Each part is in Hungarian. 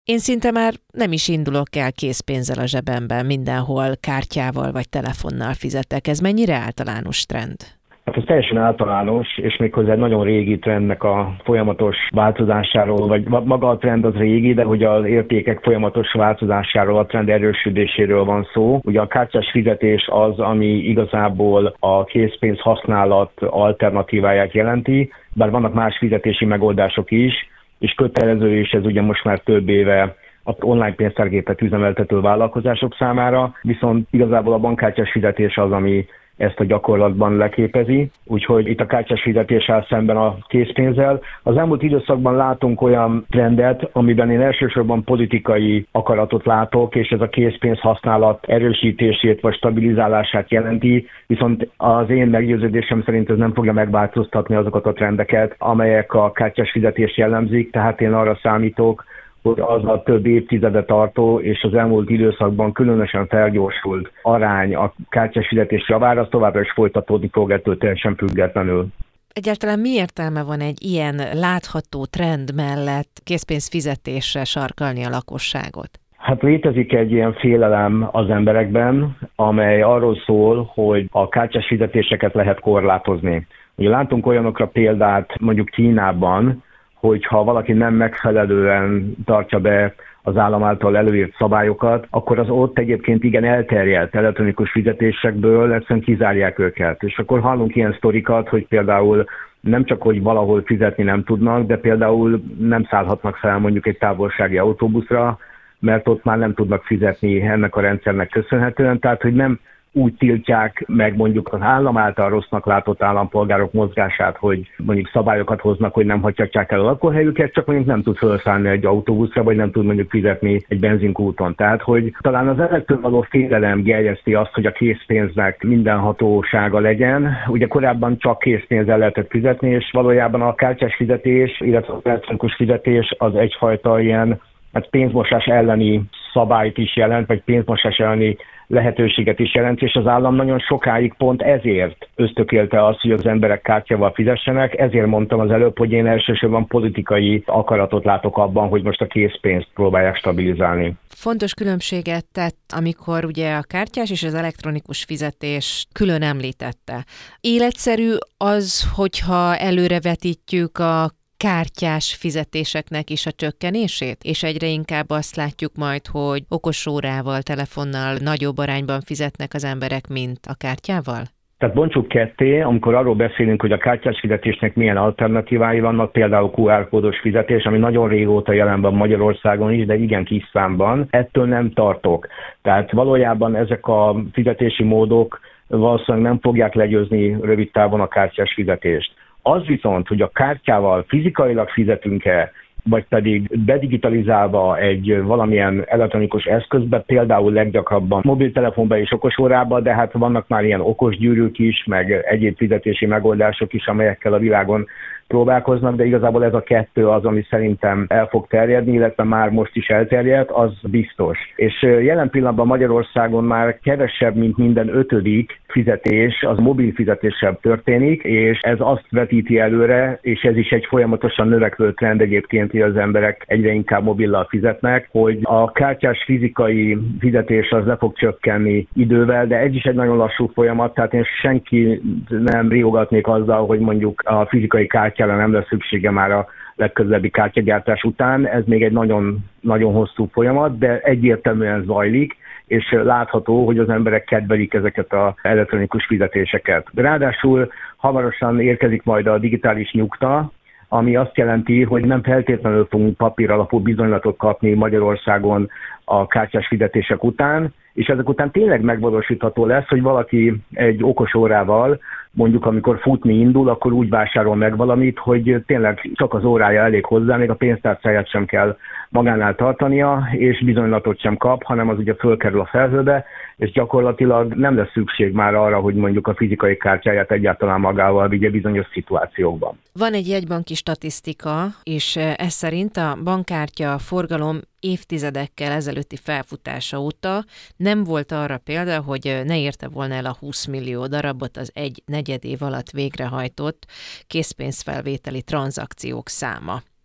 Én szinte már nem is indulok el készpénzzel a zsebemben, mindenhol kártyával vagy telefonnal fizetek. Ez mennyire általános trend? Hát ez teljesen általános, és méghozzá egy nagyon régi trendnek a folyamatos változásáról, vagy maga a trend az régi, de hogy az értékek folyamatos változásáról, a trend erősödéséről van szó. Ugye a kártyás fizetés az, ami igazából a készpénz használat alternatíváját jelenti, bár vannak más fizetési megoldások is, és kötelező, és ez ugye most már több éve az online pénztárgépet üzemeltető vállalkozások számára, viszont igazából a bankkártyás fizetés az, ami ezt a gyakorlatban leképezi, úgyhogy itt a kártyás fizetés áll szemben a készpénzzel. Az elmúlt időszakban látunk olyan trendet, amiben én elsősorban politikai akaratot látok, és ez a készpénz használat erősítését vagy stabilizálását jelenti, viszont az én meggyőződésem szerint ez nem fogja megváltoztatni azokat a trendeket, amelyek a kártyás fizetést jellemzik, tehát én arra számítok, hogy az a több évtizede tartó és az elmúlt időszakban különösen felgyorsult arány a kártyás fizetés javára, az továbbra is folytatódni fog ettől teljesen függetlenül. Egyáltalán mi értelme van egy ilyen látható trend mellett készpénzfizetésre sarkalni a lakosságot? Hát létezik egy ilyen félelem az emberekben, amely arról szól, hogy a kártyás fizetéseket lehet korlátozni. Ugye látunk olyanokra példát mondjuk Kínában, hogyha valaki nem megfelelően tartja be az állam által előírt szabályokat, akkor az ott egyébként igen elterjedt elektronikus fizetésekből egyszerűen kizárják őket. És akkor hallunk ilyen sztorikat, hogy például nem csak, hogy valahol fizetni nem tudnak, de például nem szállhatnak fel mondjuk egy távolsági autóbuszra, mert ott már nem tudnak fizetni ennek a rendszernek köszönhetően, tehát hogy nem úgy tiltják meg mondjuk az állam által rossznak látott állampolgárok mozgását, hogy mondjuk szabályokat hoznak, hogy nem hagyhatják el a lakóhelyüket, csak mondjuk nem tud felszállni egy autóbuszra, vagy nem tud mondjuk fizetni egy benzinkúton. Tehát, hogy talán az ezektől való félelem gerjeszti azt, hogy a készpénznek mindenhatósága legyen. Ugye korábban csak készpénzzel lehetett fizetni, és valójában a kártyás fizetés, illetve az elektronikus fizetés az egyfajta ilyen pénzmosás elleni szabályt is jelent, vagy pénzmosás elleni lehetőséget is jelent, és az állam nagyon sokáig pont ezért ösztökélte azt, hogy az emberek kártyával fizessenek. Ezért mondtam az előbb, hogy én elsősorban politikai akaratot látok abban, hogy most a készpénzt próbálják stabilizálni. Fontos különbséget tett, amikor ugye a kártyás és az elektronikus fizetés külön említette. Életszerű az, hogyha előrevetítjük a kártyás fizetéseknek is a csökkenését, és egyre inkább azt látjuk majd, hogy okosórával, telefonnal nagyobb arányban fizetnek az emberek, mint a kártyával? Tehát bontsuk ketté, amikor arról beszélünk, hogy a kártyás fizetésnek milyen alternatívái vannak, például QR-kódos fizetés, ami nagyon régóta jelen van Magyarországon is, de igen kis számban. Ettől nem tartok. Tehát valójában ezek a fizetési módok valószínűleg nem fogják legyőzni rövid távon a kártyás fizetést. Az viszont, hogy a kártyával fizikailag fizetünk-e, vagy pedig bedigitalizálva egy valamilyen elektronikus eszközbe, például leggyakrabban mobiltelefonba és okosórába, de hát vannak már ilyen okos gyűrűk is, meg egyéb fizetési megoldások is, amelyekkel a világon próbálkoznak, de igazából ez a kettő az, ami szerintem el fog terjedni, illetve már most is elterjedt, az biztos. És jelen pillanatban Magyarországon már kevesebb, mint minden 5. fizetés, az mobil fizetéssel történik, és ez azt vetíti előre, és ez is egy folyamatosan növekvő trend egyébként, hogy az emberek egyre inkább mobillal fizetnek, hogy a kártyás fizikai fizetés az le fog csökkenni idővel, de ez is egy nagyon lassú folyamat, tehát én senki nem riogatnék azzal, hogy mondjuk a fizikai kártyára nem lesz szüksége már a legközelebbi kártyagyártás után. Ez még egy nagyon, nagyon hosszú folyamat, de egyértelműen zajlik, és látható, hogy az emberek kedvelik ezeket az elektronikus fizetéseket. Ráadásul hamarosan érkezik majd a digitális nyugta, ami azt jelenti, hogy nem feltétlenül fogunk papír alapú bizonylatot kapni Magyarországon a kártyás fizetések után, és ezek után tényleg megvalósítható lesz, hogy valaki egy okos órával, mondjuk amikor futni indul, akkor úgy vásárol meg valamit, hogy tényleg csak az órája elég hozzá, még a pénztárcáját sem kell magánál tartania, és bizonylatot sem kap, hanem az ugye fölkerül a felhőbe, és gyakorlatilag nem lesz szükség már arra, hogy mondjuk a fizikai kártyáját egyáltalán magával vigye bizonyos szituációkban. Van egy jegybanki statisztika, és ez szerint a bankkártya forgalom évtizedekkel ezelőtti felfutása óta nem volt arra példa, hogy ne érte volna el a 20 millió darabot az 1/4 év alatt végrehajtott készpénzfelvételi tranzakciók száma.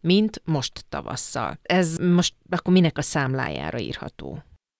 mint most tavasszal. Ez most akkor minek a számlájára írható?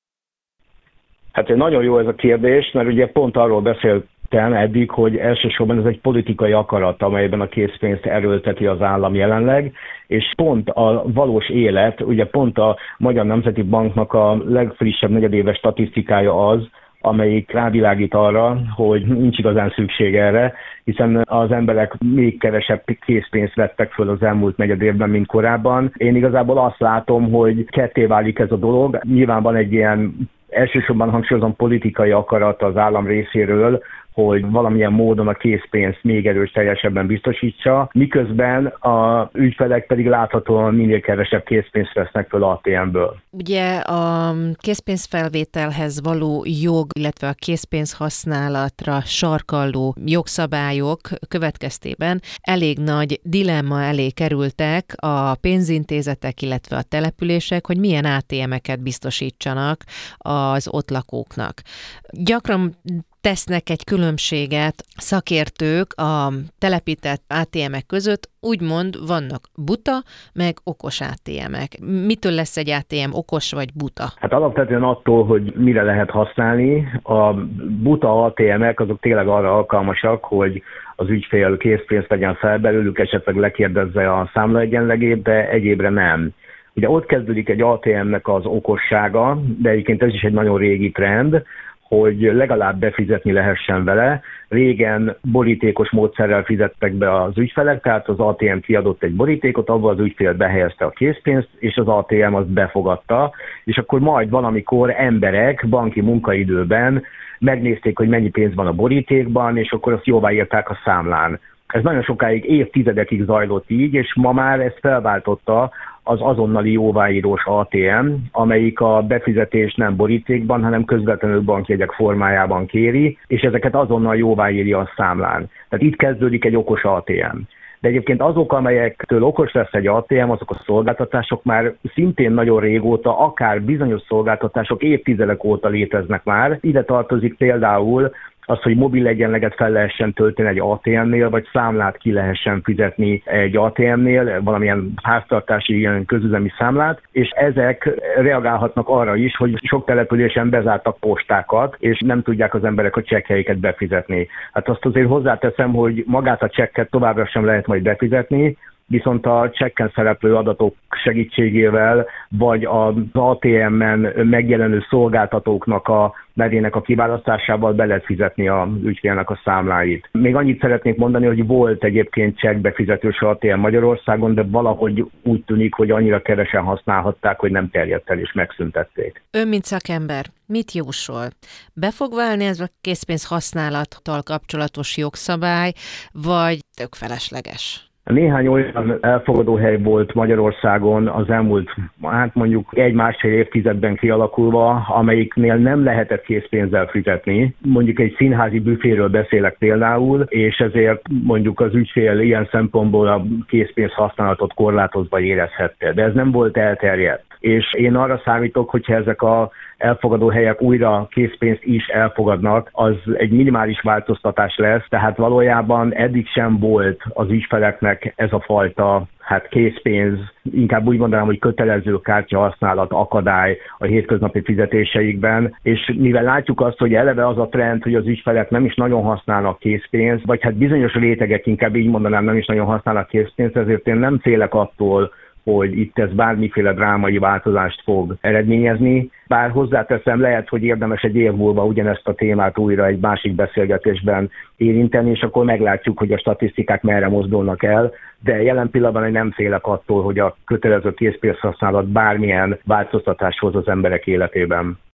Hát nagyon jó ez a kérdés, mert ugye pont arról beszéltem eddig, hogy elsősorban ez egy politikai akarat, amelyben a készpénzt erőlteti az állam jelenleg, és pont a valós élet, ugye pont a Magyar Nemzeti Banknak a legfrissebb negyedéves statisztikája az, amelyik rávilágít arra, hogy nincs igazán szükség erre, hiszen az emberek még kevesebb készpénzt vettek föl az elmúlt negyed évben, mint korábban. Én igazából azt látom, hogy ketté válik ez a dolog. Nyilván van egy ilyen, elsősorban hangsúlyozom, politikai akarat az állam részéről, hogy valamilyen módon a készpénzt még erőteljesebben biztosítsa, miközben a ügyfelek pedig láthatóan minél kevesebb készpénzt vesznek föl ATM-ből. Ugye a készpénzfelvételhez való jog, illetve a készpénz használatra sarkalló jogszabályok következtében elég nagy dilemma elé kerültek a pénzintézetek, illetve a települések, hogy milyen ATM-eket biztosítsanak az ott lakóknak. Gyakran tesznek egy különbséget szakértők a telepített ATM-ek között, úgymond vannak buta, meg okos ATM-ek. Mitől lesz egy ATM okos vagy buta? Hát alapvetően attól, hogy mire lehet használni. A buta ATM-ek azok tényleg arra alkalmasak, hogy az ügyfél készpénzt vegyen fel belőlük, esetleg lekérdezze a számlaegyenlegét, de egyébre nem. Ugye ott kezdődik egy ATM-nek az okossága, de egyébként ez is egy nagyon régi trend, hogy legalább befizetni lehessen vele. Régen borítékos módszerrel fizettek be az ügyfelek, tehát az ATM kiadott egy borítékot, abban az ügyfél behelyezte a készpénzt, és az ATM azt befogadta, és akkor majd valamikor emberek banki munkaidőben megnézték, hogy mennyi pénz van a borítékban, és akkor azt jóváírták a számlán. Ez nagyon sokáig, évtizedekig zajlott így, és ma már ezt felváltotta az azonnali jóváírós ATM, amelyik a befizetés nem borítékban, hanem közvetlenül bankjegyek formájában kéri, és ezeket azonnal jóváírja a számlán. Tehát itt kezdődik egy okos ATM. De egyébként azok, amelyektől okos lesz egy ATM, azok a szolgáltatások már szintén nagyon régóta, akár bizonyos szolgáltatások évtizedek óta léteznek már. Ide tartozik például az, hogy mobil egyenleget fel lehessen tölteni egy ATM-nél, vagy számlát ki lehessen fizetni egy ATM-nél, valamilyen háztartási ilyen közüzemi számlát, és ezek reagálhatnak arra is, hogy sok településen bezártak postákat, és nem tudják az emberek a csekkhelyeket befizetni. Hát azt azért hozzáteszem, hogy magát a csekket továbbra sem lehet majd befizetni, viszont a csekken szereplő adatok segítségével, vagy az ATM-en megjelenő szolgáltatóknak a nevének a kiválasztásával be lehet fizetni az ügyfélnek a számláit. Még annyit szeretnék mondani, hogy volt egyébként csekkbefizetős ATM Magyarországon, de valahogy úgy tűnik, hogy annyira kevesen használhatták, hogy nem terjedt el és megszüntették. Ön, mint szakember, mit jósol? Be fog válni ez a készpénz használattal kapcsolatos jogszabály, vagy tök felesleges? Néhány olyan elfogadóhely volt Magyarországon az elmúlt, mondjuk 1-1,5 évtizedben kialakulva, amelyiknél nem lehetett készpénzzel fizetni. Mondjuk egy színházi büféről beszélek például, és ezért mondjuk az ügyfél ilyen szempontból a készpénz használatot korlátozva érezhette. De ez nem volt elterjedt. És én arra számítok, hogyha ezek a elfogadó helyek újra készpénzt is elfogadnak, az egy minimális változtatás lesz, tehát valójában eddig sem volt az ügyfeleknek ez a fajta készpénz, inkább úgy mondanám, hogy kötelező kártyahasználat akadály a hétköznapi fizetéseikben, és mivel látjuk azt, hogy eleve az a trend, hogy az ügyfelek nem is nagyon használnak készpénzt, vagy bizonyos rétegek, inkább így mondanám, nem is nagyon használnak készpénzt, ezért én nem félek attól, hogy itt ez bármiféle drámai változást fog eredményezni. Bár hozzáteszem, lehet, hogy érdemes egy év múlva ugyanezt a témát újra egy másik beszélgetésben érinteni, és akkor meglátjuk, hogy a statisztikák merre mozdulnak el, de jelen pillanatban nem félek attól, hogy a kötelező készpénzhasználat bármilyen változtatást hoz az emberek életében.